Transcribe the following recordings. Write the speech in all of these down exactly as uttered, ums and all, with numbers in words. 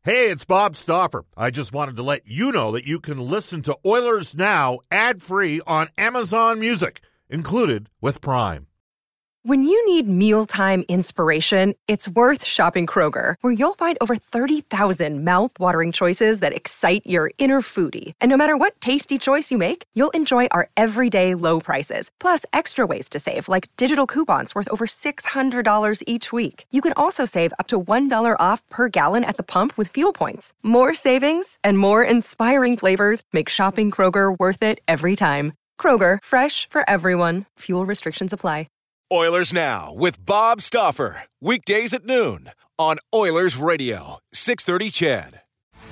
Hey, it's Bob Stauffer. I just wanted to let you know that you can listen to Oilers Now ad-free on Amazon Music, included with Prime. When you need mealtime inspiration, it's worth shopping Kroger, where you'll find over thirty thousand mouth-watering choices that excite your inner foodie. And no matter what tasty choice you make, you'll enjoy our everyday low prices, plus extra ways to save, like digital coupons worth over six hundred dollars each week. You can also save up to one dollar off per gallon at the pump with fuel points. More savings and more inspiring flavors make shopping Kroger worth it every time. Kroger, fresh for everyone. Fuel restrictions apply. Oilers Now with Bob Stauffer. Weekdays at noon on Oilers Radio, six thirty C H E D.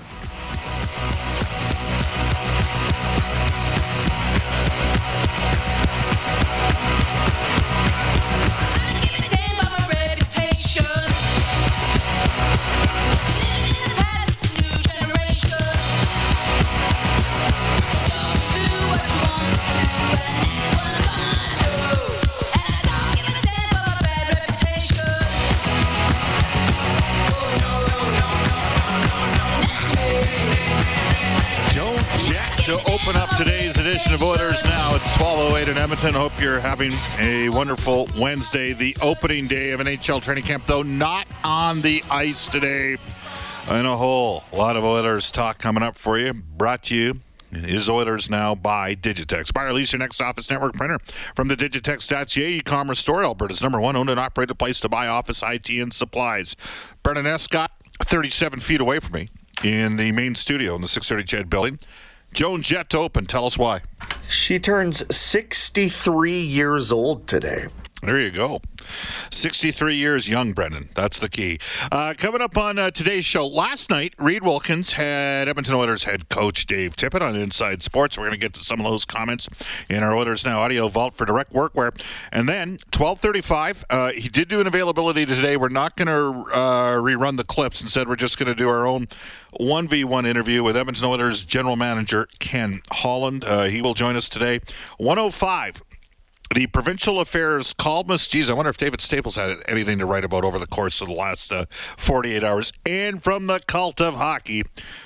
To open up today's edition of Oilers Now, it's twelve oh eight in Edmonton. Hope you're having a wonderful Wednesday, the opening day of N H L training camp, though not on the ice today. And a whole lot of Oilers talk coming up for you. Brought to you is Oilers Now by Digitex. Buy or lease your next office network printer from the Digitex dot C A e-commerce store, Alberta's number one owned and operated place to buy office I T and supplies. Brendan Escott, thirty-seven feet away from me in the main studio in the six thirty C H E D building. Joan Jett to open. Tell us why. She turns sixty-three years old today. There you go. sixty-three years young, Brendan. That's the key. Uh, coming up on uh, today's show, last night, Reed Wilkins had Edmonton Oilers head coach Dave Tippett on Inside Sports. We're going to get to some of those comments in our Oilers Now audio vault for direct workwear. And then, twelve thirty-five, uh, he did do an availability today. We're not going to uh, rerun the clips. Instead, we're just going to do our own one v one interview with Edmonton Oilers general manager Ken Holland. Uh, he will join us today. one oh five. The provincial affairs columnist, geez, I wonder if David Staples had anything to write about over the course of the last uh, forty-eight hours. And from the cult of hockey,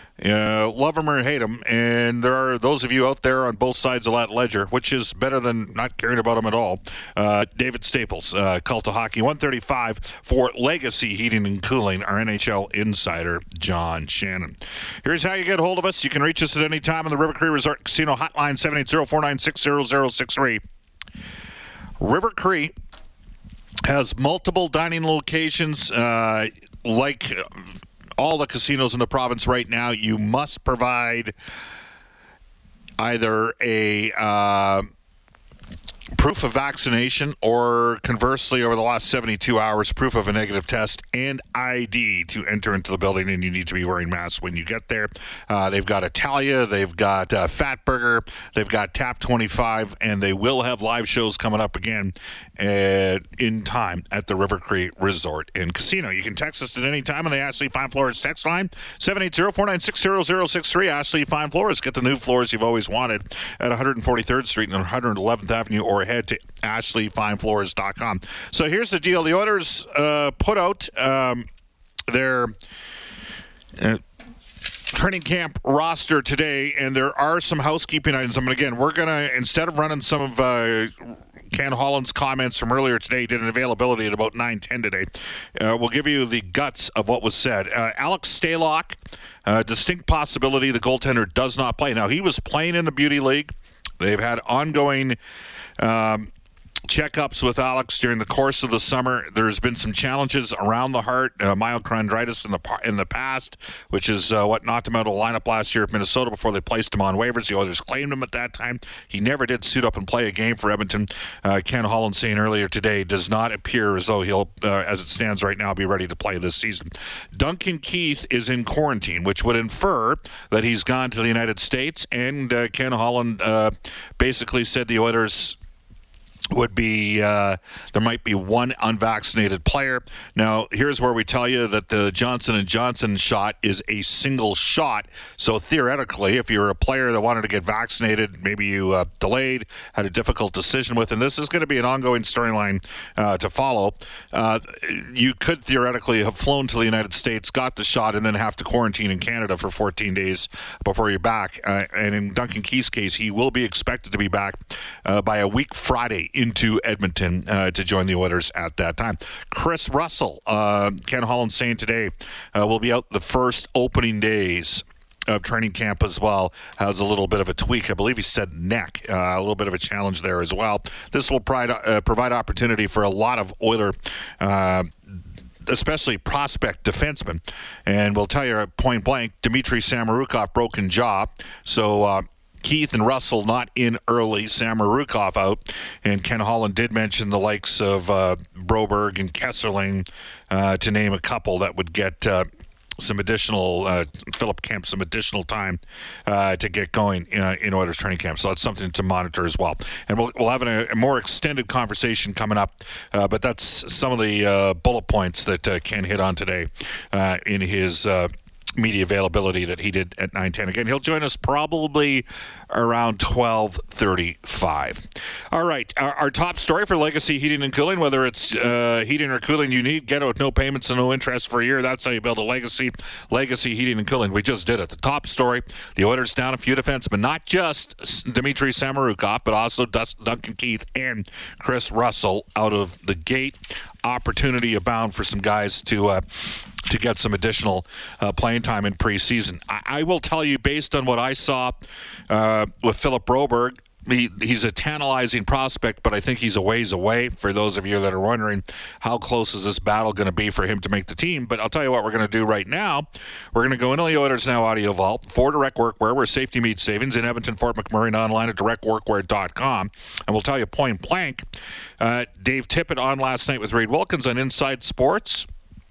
uh, love him or hate him, and there are those of you out there on both sides of that ledger, which is better than not caring about him at all. Uh, David Staples, uh, cult of hockey, one thirty-five for Legacy Heating and Cooling, our N H L insider, John Shannon. Here's how you get a hold of us. You can reach us at any time on the River Cree Resort Casino hotline, seven eight zero, four nine six, zero zero six three. River Cree has multiple dining locations. Uh, like all the casinos in the province right now, you must provide either a uh, proof of vaccination or, conversely, over the last seventy-two hours, proof of a negative test and I D to enter into the building, and you need to be wearing masks when you get there. Uh, they've got Italia, they've got uh, Fat Burger, they've got Tap twenty-five, and they will have live shows coming up again uh, in time at the River Cree Resort and Casino. You can text us at any time on the Ashley Fine Floors text line, seven eight zero, four nine six, zero zero six three. Ashley Fine Floors. Get the new floors you've always wanted at one forty-third Street and one hundred eleventh Avenue, or head to ashley fine floors dot com. So here's the deal. The Oilers uh, put out um, their uh, training camp roster today, and there are some housekeeping items. I mean, again, we're going to, instead of running some of uh, Ken Holland's comments from earlier today, did an availability at about nine ten today. Uh, we'll give you the guts of what was said. Uh, Alex Stalock, uh, distinct possibility the goaltender does not play. Now, he was playing in the Beauty League. They've had ongoing Um, checkups with Alex during the course of the summer. There's been some challenges around the heart, uh, myocarditis in the in the past, which is uh, what knocked him out of the lineup last year at Minnesota before they placed him on waivers. The Oilers claimed him at that time. He never did suit up and play a game for Edmonton. Uh, Ken Holland saying earlier today does not appear as though he'll, uh, as it stands right now, be ready to play this season. Duncan Keith is in quarantine, which would infer that he's gone to the United States, and uh, Ken Holland uh, basically said the Oilers would be uh, there might be one unvaccinated player. Now, here's where we tell you that the Johnson and Johnson shot is a single shot. So theoretically, if you're a player that wanted to get vaccinated, maybe you uh, delayed, had a difficult decision with, and this is going to be an ongoing storyline uh, to follow, uh, you could theoretically have flown to the United States, got the shot, and then have to quarantine in Canada for fourteen days before you're back. Uh, and in Duncan Keith's case, he will be expected to be back uh, by a week Friday into Edmonton uh, to join the Oilers at that time. Chris Russell, uh, Ken Holland saying today, uh, will be out the first opening days of training camp as well. Has a little bit of a tweak. I believe he said neck. Uh, a little bit of a challenge there as well. This will provide, uh, provide opportunity for a lot of Oiler uh, especially prospect defensemen. And we'll tell you point blank, Dmitry Samorukov, broken jaw. So uh, Keith and Russell not in early, Samorukov out, and Ken Holland did mention the likes of uh, Broberg and Kesserling, uh, to name a couple that would get uh, some additional, uh, Philip Kemp, some additional time uh, to get going uh, in Oilers training camp. So that's something to monitor as well. And we'll, we'll have a, a more extended conversation coming up, uh, but that's some of the uh, bullet points that uh, Ken hit on today uh, in his uh, media availability that he did at nine ten. Again, he'll join us probably around twelve thirty-five. All right, our, our top story for Legacy Heating and Cooling, whether it's uh, heating or cooling you need, get it with no payments and no interest for a year. That's how you build a legacy. Legacy Heating and Cooling. We just did it. The top story, the Oilers down a few defensemen, not just Dmitry Samorukov, but also Duncan Keith and Chris Russell out of the gate. Opportunity abound for some guys to uh, to get some additional uh, playing time in preseason. I, I will tell you, based on what I saw uh, with Philip Broberg, he, he's a tantalizing prospect, but I think he's a ways away. For those of you that are wondering, how close is this battle going to be for him to make the team? But I'll tell you what we're going to do right now. We're going to go into the Oilers Now Audio Vault for Direct Workwear, where safety meets savings in Edmonton, Fort McMurray, and online at direct workwear dot com. And we'll tell you point blank, uh, Dave Tippett on last night with Reid Wilkins on Inside Sports.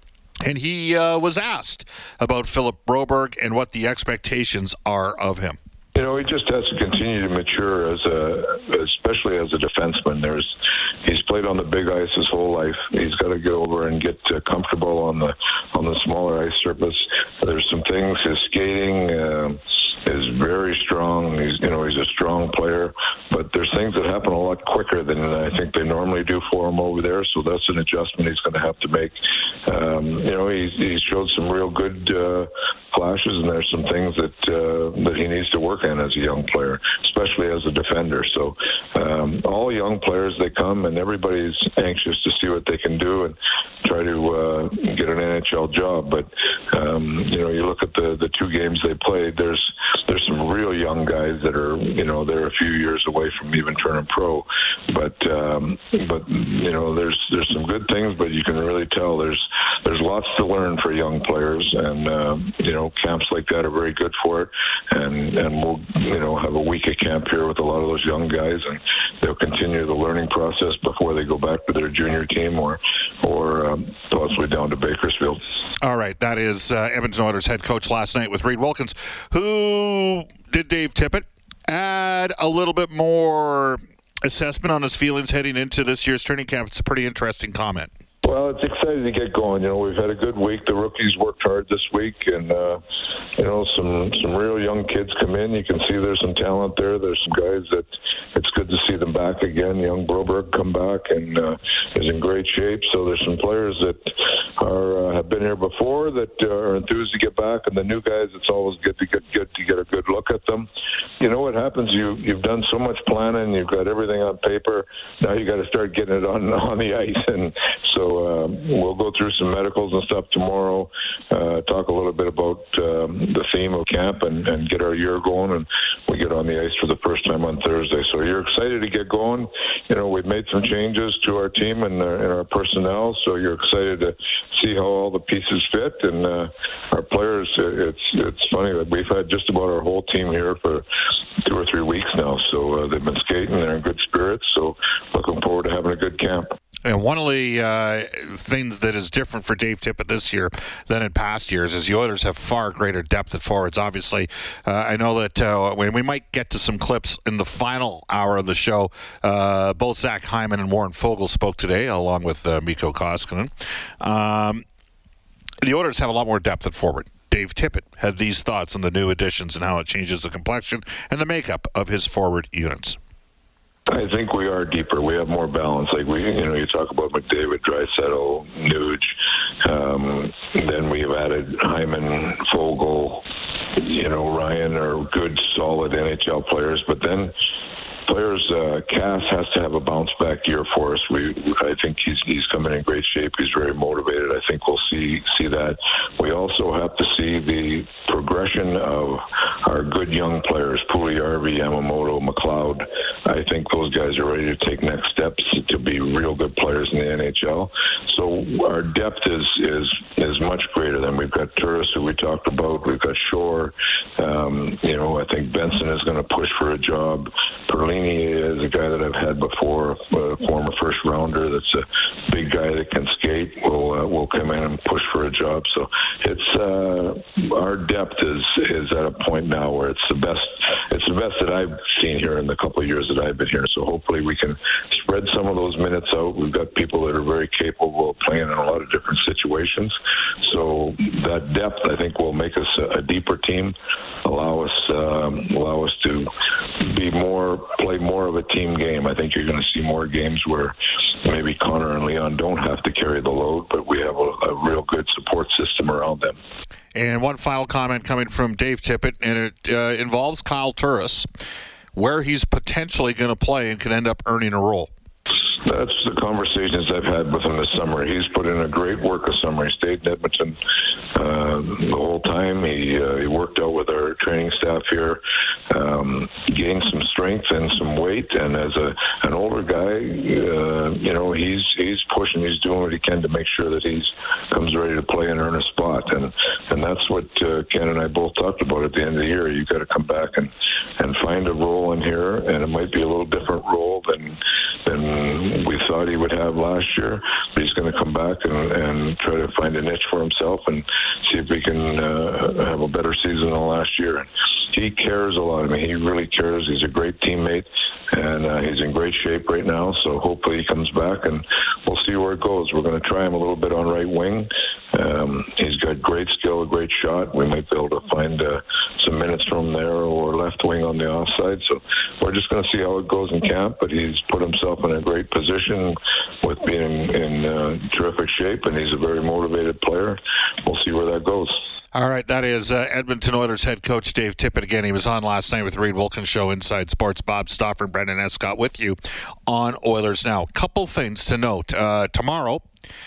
And he uh, was asked about Philip Broberg and what the expectations are of him. You know, he just has to continue to mature as a, especially as a defenseman. There's, he's played on the big ice his whole life. He's got to get over and get uh, comfortable on the on the smaller ice surface. There's some things. His skating uh, is very strong. He's, you know, he's a strong player, but there's things that happen a lot quicker than I think they normally do for him over there. So that's an adjustment he's going to have to make. Um, you know, he's he showed some real good uh, flashes, and there's some things that uh, that he needs to work on as a young player, especially as a defender. So um, all young players, they come, and everybody's anxious to see what they can do and try to uh, get an N H L job. But um, you know, you look at the the two games they played. There's there's some real young guys that are, you know, they're a few years away from even turning pro. But um, but you know, there's there's some good things, but you can really tell there's there's lots to learn for young players, and um, you know, camps like that are very good for it. And and we'll, you know, have a week of camp here with a lot of those young guys, and they'll continue the learning process before they go back to their junior team or or um, possibly down to Bakersfield. All right, that is uh, Edmonton Oilers head coach last night with Reid Wilkins, who did Dave Tippett add a little bit more assessment on his feelings heading into this year's training camp. It's a pretty interesting comment. Well, it's exciting to get going. You know, we've had a good week. The rookies worked hard this week, and uh, you know, some some real young kids come in. You can see there's some talent there. There's some guys that it's good to see them back again. Young Broberg come back and uh, is in great shape. So there's some players that are uh, have been here before that uh, are enthused to get back, and the new guys. It's always good to get good to get a good look at them. You know what happens? You you've done so much planning. You've got everything on paper. Now you got to start getting it on on the ice, and so. Uh, we'll go through some medicals and stuff tomorrow, uh, talk a little bit about um, the theme of camp and, and get our year going, and we get on the ice for the first time on Thursday. So you're excited to get going. You know, we've made some changes to our team and, uh, and our personnel, so you're excited to see how all the pieces fit. And uh, our players, it's it's funny that we've had just about our whole team here for two or three weeks now, so uh, they've been skating. They're in good spirits, so looking forward to having a good camp. And one of the uh, things that is different for Dave Tippett this year than in past years is the Oilers have far greater depth at forwards. Obviously, uh, I know that uh, we, we might get to some clips in the final hour of the show. Uh, both Zach Hyman and Warren Foegele spoke today, along with uh, Mikko Koskinen. Um, the Oilers have a lot more depth at forward. Dave Tippett had these thoughts on the new additions and how it changes the complexion and the makeup of his forward units. I think we are deeper. We have more balance. Like we, you know, you talk about McDavid, Draisaitl, Nuge. Um, then we've added Hyman, Foegele. You know, Ryan are good, solid N H L players. But then players, uh, Cass has to have a bounce back year for us. We, I think he's he's coming in great shape. He's very motivated. I think we'll see see that. We also have to see the progression of our good young players, Puljujarvi, Yamamoto, McLeod. I think those guys are ready to take next steps to be real good players in the N H L. So our depth is is is much greater than we've got Turris, who we talked about. We've got Shore. Um, you know, I think Benson is going to push for a job. Perlini is a guy that I've had before, a former first rounder. That's a big guy that can skate. Will uh, will come in and push for a job. So it's uh, our depth is is at a point now where it's the best. It's the best that I've seen here in the couple of years that I've been here. So hopefully we can spread some of those minutes out. We've got people that are very capable of playing in a lot of different situations. So that depth, I think, will make us a, a deeper team, allow us um, allow us to be more, play more of a team game. I think you're going to see more games where maybe Connor and Leon don't have to carry the load, but we have a, a real good support system around them. And one final comment coming from Dave Tippett, and it uh, involves Kyle Turris, where he's potentially going to play and can end up earning a role. That's the conversations I've had with him this summer. He's put in a great work this summer. He stayed in Edmonton uh, the whole time. He, uh, he worked out with our training staff here, um, gained some strength and some weight. And as a an older guy, uh, you know, he's he's pushing. He's doing what he can to make sure that he's comes ready to play and earn a spot. And and that's what uh, Ken and I both talked about at the end of the year. You got to come back and and find a role in here, and it might be a little different role than than we thought he would have last year, but he's going to come back and, and try to find a niche for himself and see if we can uh, have a better season than last year. And he cares a lot. I mean, he really cares. He's a great teammate, and uh, he's in great shape right now. So hopefully he comes back, and we'll see where it goes. We're going to try him a little bit on right wing. Um, he's got great skill, a great shot. We might be able to find uh, some minutes from there or left wing on the offside. So we're just going to see how it goes in camp, but he's put himself in a great position with being in uh, terrific shape, and he's a very motivated player. We'll see where that goes. All right, that is uh, Edmonton Oilers head coach Dave Tippett. Again, he was on last night with the Reed Wilkins Show, Inside Sports. Bob Stauffer and Brendan Escott with you on Oilers Now. Couple things to note. Uh, tomorrow,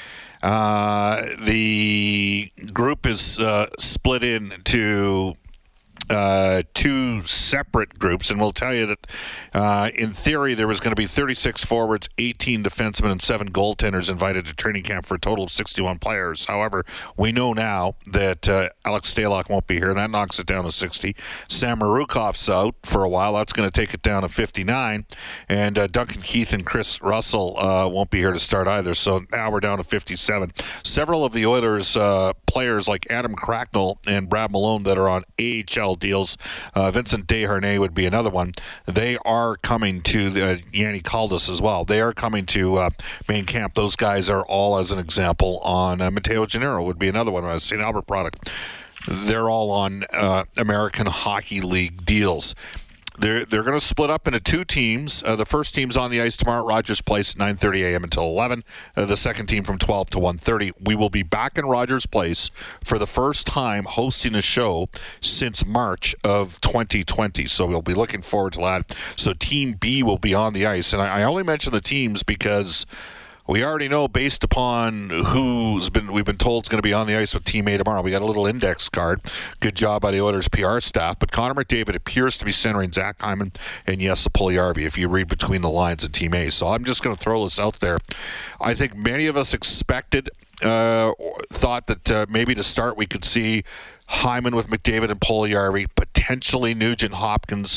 uh, the group is uh, split into Uh, two separate groups, and we'll tell you that uh, in theory there was going to be thirty-six forwards, eighteen defensemen, and seven goaltenders invited to training camp for a total of sixty-one players. However, we know now that uh, Alex Stalock won't be here, and that knocks it down to sixty. Sam Marukov's out for a while. That's going to take it down to fifty-nine. And uh, Duncan Keith and Chris Russell uh, won't be here to start either, so now we're down to fifty-seven. Several of the Oilers uh, players like Adam Cracknell and Brad Malone that are on A H L deals, uh, Vincent Desharnais would be another one. They are coming to uh, Yanni Caldas as well. They are coming to uh, main camp. Those guys are all, as an example, on uh, Matteo Gennaro would be another one, a Saint Albert product. They're all on uh, American Hockey League deals. They're, they're going to split up into two teams. Uh, the first team's on the ice tomorrow at Rogers Place, nine thirty a.m. until eleven. Uh, the second team from twelve to one thirty. We will be back in Rogers Place for the first time hosting a show since March of twenty twenty. So we'll be looking forward to that. So Team B will be on the ice. And I, I only mention the teams because we already know, based upon who's been we've been told is going to be on the ice with Team A tomorrow. We got a little index card. Good job by the Oilers P R staff. But Connor McDavid appears to be centering Zach Hyman and Jesse Puljujarvi, if you read between the lines of Team A. So I'm just going to throw this out there. I think many of us expected, uh, thought that uh, maybe to start we could see Hyman with McDavid and Puljujarvi, potentially Nugent Hopkins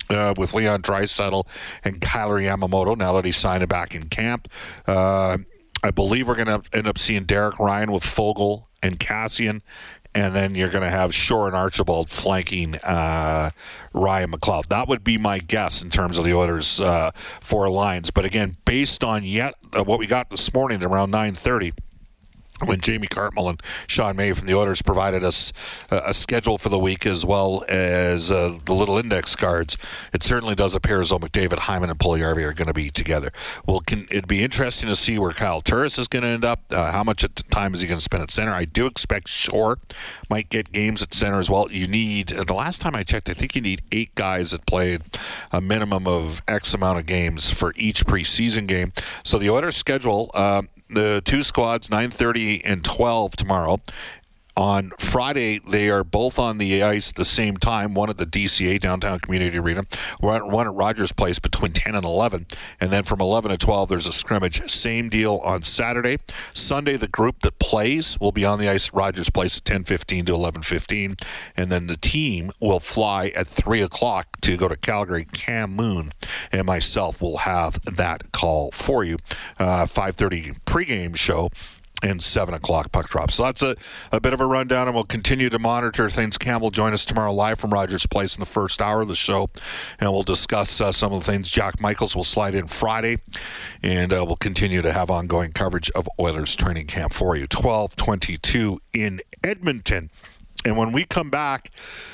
uh, with Leon Draisaitl and Kyler Yamamoto now that he signed it back in camp. Uh, I believe we're going to end up seeing Derek Ryan with Fogle and Cassian. And then you're going to have Shore and Archibald flanking uh, Ryan McLeod. That would be my guess in terms of the Oilers' uh, four lines. But again, based on yet uh, what we got this morning around nine thirty, when Jamie Cartmell and Sean May from the Oilers provided us uh, a schedule for the week as well as uh, the little index cards, it certainly does appear as though McDavid, Hyman, and Puljujarvi are going to be together. Well, can, it'd be interesting to see where Kyle Turris is going to end up. Uh, how much at time is he going to spend at center? I do expect Shore might get games at center as well. You need, uh, the last time I checked, I think you need eight guys that played a minimum of X amount of games for each preseason game. So the Oilers schedule, uh, the two squads, nine thirty and twelve tomorrow. On Friday, they are both on the ice at the same time, one at the D C A, Downtown Community Arena, one at Rogers Place between ten and eleven. And then from eleven to twelve, there's a scrimmage. Same deal on Saturday. Sunday, the group that plays will be on the ice at Rogers Place at ten fifteen to eleven fifteen. And then the team will fly at three o'clock to go to Calgary. Cam Moon and myself will have that call for you. Uh, five thirty pregame show. And seven o'clock puck drop. So that's a, a bit of a rundown, and we'll continue to monitor things. Cam will join us tomorrow live from Rogers Place in the first hour of the show, and we'll discuss uh, some of the things. Jack Michaels will slide in Friday, and uh, we'll continue to have ongoing coverage of Oilers training camp for you. twelve twenty-two in Edmonton. And when we come back,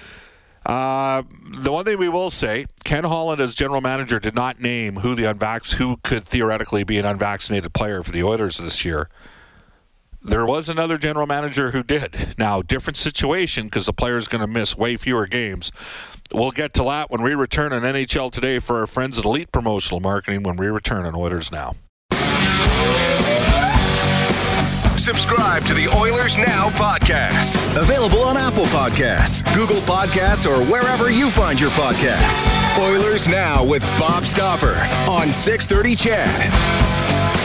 Uh, the one thing we will say, Ken Holland as general manager did not name who the unvax, who could theoretically be an unvaccinated player for the Oilers this year. There was another general manager who did. Now, different situation because the player's going to miss way fewer games. We'll get to that when we return on N H L Today for our friends at Elite Promotional Marketing when we return on Oilers Now. Subscribe to the Oilers Now podcast. Available on Apple Podcasts, Google Podcasts, or wherever you find your podcasts. Oilers Now with Bob Stauffer on six thirty C H E D.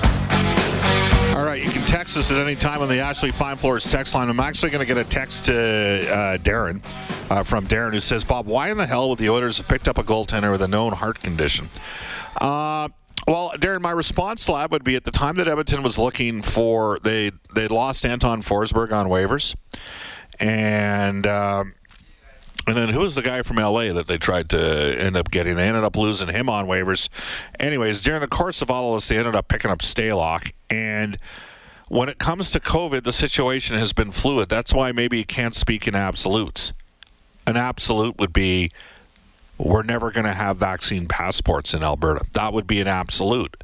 All right, you can text us at any time on the Ashley Fine Floors text line. I'm actually going to get a text to uh, Darren uh, from Darren who says, Bob, why in the hell would the Oilers have picked up a goaltender with a known heart condition? Uh, well, Darren, my response to that would be at the time that Edmonton was looking for, they they lost Anton Forsberg on waivers. And uh, and then who was the guy from L A that they tried to end up getting? They ended up losing him on waivers. Anyways, during the course of all of this, they ended up picking up Stalock. And when it comes to COVID, the situation has been fluid. That's why maybe you can't speak in absolutes. An absolute would be, we're never going to have vaccine passports in Alberta. That would be an absolute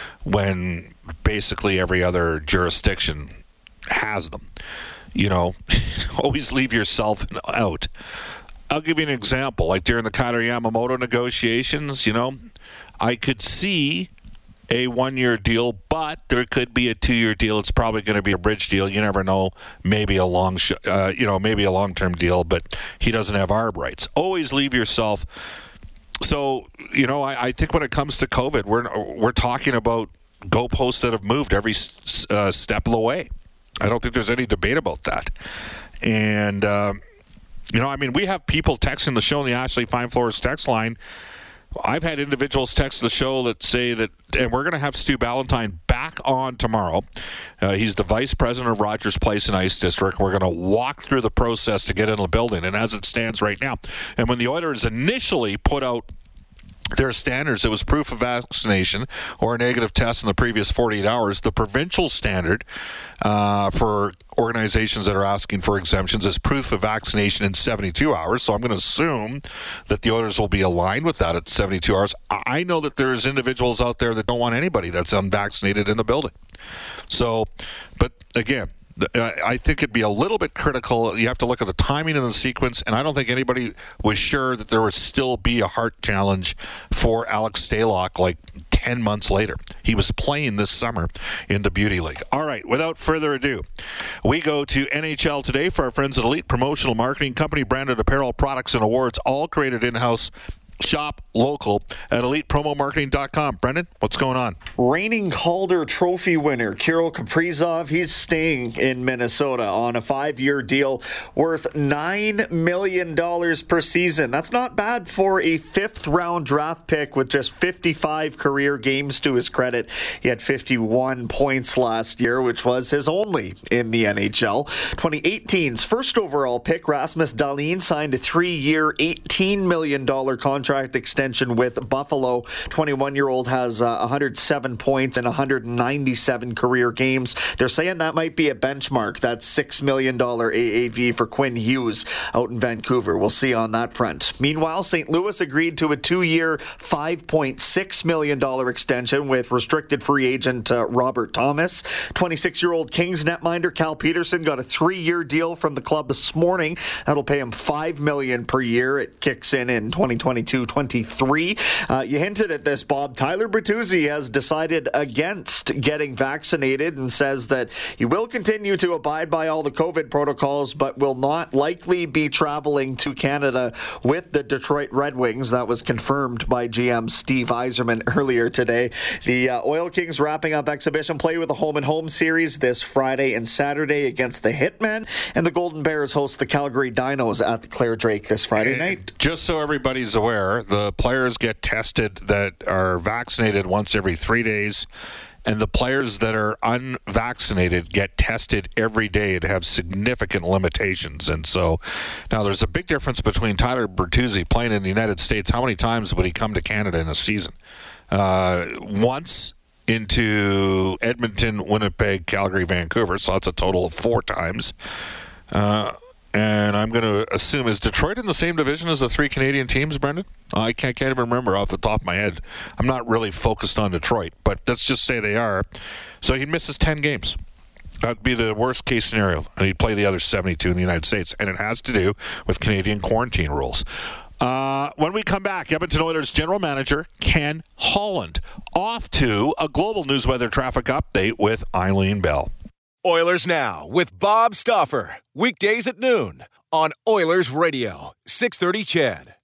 when basically every other jurisdiction has them. You know, always leave yourself out. I'll give you an example. Like during the Kyler Yamamoto negotiations, you know, I could see a one-year deal, but there could be a two-year deal. It's probably going to be a bridge deal. You never know. Maybe a long, sh- uh, you know, maybe a long-term deal, but he doesn't have arb rights. Always leave yourself. So, you know, I, I think when it comes to COVID, we're we're talking about goalposts that have moved every uh, step of the way. I don't think there's any debate about that. And, uh, you know, I mean, we have people texting the show on the Ashley Fine Floors text line. I've had individuals text the show that say that, and we're going to have Stu Ballantyne back on tomorrow. Uh, he's the vice president of Rogers Place and Ice District. We're going to walk through the process to get into the building, and as it stands right now. And when the Oilers initially put out their standards, it was proof of vaccination or a negative test in the previous forty-eight hours. The provincial standard uh, for organizations that are asking for exemptions is proof of vaccination in seventy-two hours. So I'm going to assume that the Oilers will be aligned with that at seventy-two hours. I know that there's individuals out there that don't want anybody that's unvaccinated in the building. So, but again, I think it'd be a little bit critical. You have to look at the timing and the sequence, and I don't think anybody was sure that there would still be a heart challenge for Alex Stalock like ten months later. He was playing this summer in the Beauty League. All right, without further ado, we go to N H L Today for our friends at Elite Promotional Marketing Company, branded apparel, products, and awards, all created in-house Shop local at elite promo marketing dot com. Brendan, what's going on? Reigning Calder Trophy winner Kirill Kaprizov, he's staying in Minnesota on a five-year deal worth nine million dollars per season. That's not bad for a fifth-round draft pick with just fifty-five career games to his credit. He had fifty-one points last year, which was his only in the N H L. twenty eighteen's first overall pick, Rasmus Dahlin, signed a three-year, eighteen million dollars contract extension with Buffalo. twenty-one-year-old has uh, one hundred seven points in one hundred ninety-seven career games. They're saying that might be a benchmark. That's six million dollars A A V for Quinn Hughes out in Vancouver. We'll see on that front. Meanwhile, Saint Louis agreed to a two-year, five point six million dollars extension with restricted free agent uh, Robert Thomas. twenty-six-year-old Kings netminder Cal Peterson got a three-year deal from the club this morning. That'll pay him five million dollars per year. It kicks in in twenty twenty-two twenty-three. Uh, you hinted at this, Bob. Tyler Bertuzzi has decided against getting vaccinated and says that he will continue to abide by all the COVID protocols, but will not likely be traveling to Canada with the Detroit Red Wings. That was confirmed by G M Steve Yzerman earlier today. The uh, Oil Kings wrapping up exhibition play with a home-and-home series this Friday and Saturday against the Hitmen, and the Golden Bears host the Calgary Dinos at the Claire Drake this Friday night. Just so everybody's aware, the players get tested that are vaccinated once every three days, and the players that are unvaccinated get tested every day and have significant limitations. And so now there's a big difference between Tyler Bertuzzi playing in the United States. How many times would he come to Canada in a season? Uh, once into Edmonton, Winnipeg, Calgary, Vancouver. So that's a total of four times. Uh, And I'm going to assume, is Detroit in the same division as the three Canadian teams, Brendan? I can't, can't even remember off the top of my head. I'm not really focused on Detroit, but let's just say they are. So he misses ten games. That'd be the worst case scenario. And he'd play the other seventy-two in the United States. And it has to do with Canadian quarantine rules. Uh, when we come back, Edmonton Oilers General Manager Ken Holland off to a global news weather traffic update with Eileen Bell. Oilers Now with Bob Stauffer. Weekdays at noon on Oilers Radio, six thirty C H E D.